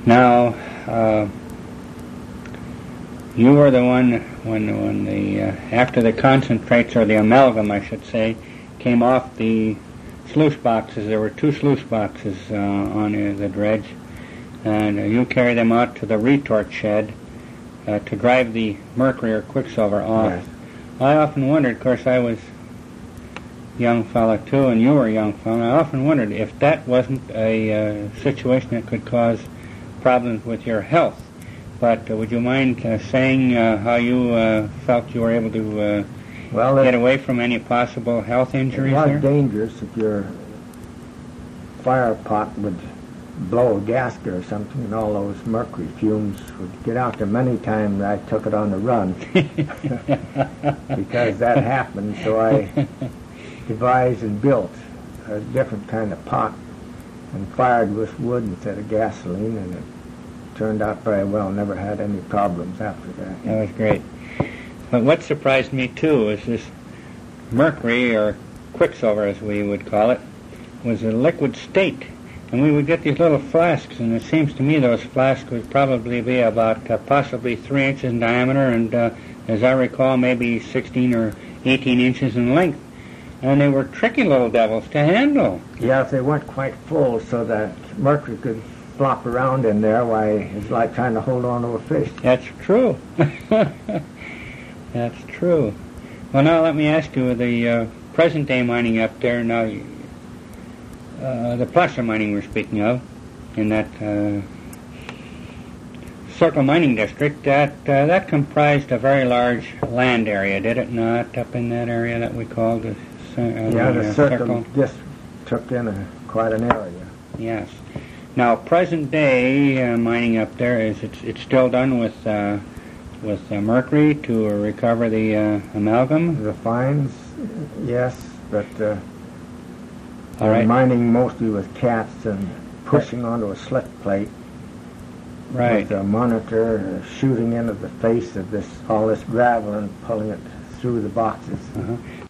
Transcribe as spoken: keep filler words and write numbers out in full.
Now, uh, you were the one when when the uh, after the concentrates, or the amalgam, I should say, came off the sluice boxes. There were two sluice boxes uh, on uh, the dredge, and uh, you carried them out to the retort shed uh, to drive the mercury or quicksilver off. Yes. I often wondered, of course, I was a young fella too, and you were a young fella. I often wondered if that wasn't a uh, situation that could cause problems with your health. But uh, would you mind uh, saying uh, how you uh, felt you were able to uh, well, get away from any possible health injuries it was there? dangerous if your fire pot would blow a gasket or something, and all those mercury fumes would get out there. Many times I took it on the run because that happened, so I devised and built a different kind of pot and fired with wood instead of gasoline, and it turned out very well. Never had any problems after that. That was great. But what surprised me too is this mercury, or quicksilver as we would call it, was a liquid state. And we would get these little flasks, and it seems to me those flasks would probably be about uh, possibly three inches in diameter, and uh, as I recall, maybe sixteen or eighteen inches in length. And they were tricky little devils to handle. Yeah, if they weren't quite full so that mercury could flop around in there, why, it's like trying to hold on to a fish. That's true. That's true. Well, now let me ask you, the uh, present-day mining up there, now, uh, the placer mining we're speaking of, in that uh, Circle Mining District, that uh, that comprised a very large land area, did it not, up in that area that we called the, uh, yeah, the uh, circle, circle just took in a, quite an area. Yes. Now, present-day uh, mining up there, is it's, it's still done with uh, with uh, mercury to uh, recover the uh, amalgam? The fines, yes, but uh, All right. mining mostly with cats and pushing onto a slick plate Right. with a monitor uh, shooting into the face of this all this gravel and pulling it through the boxes. Uh-huh.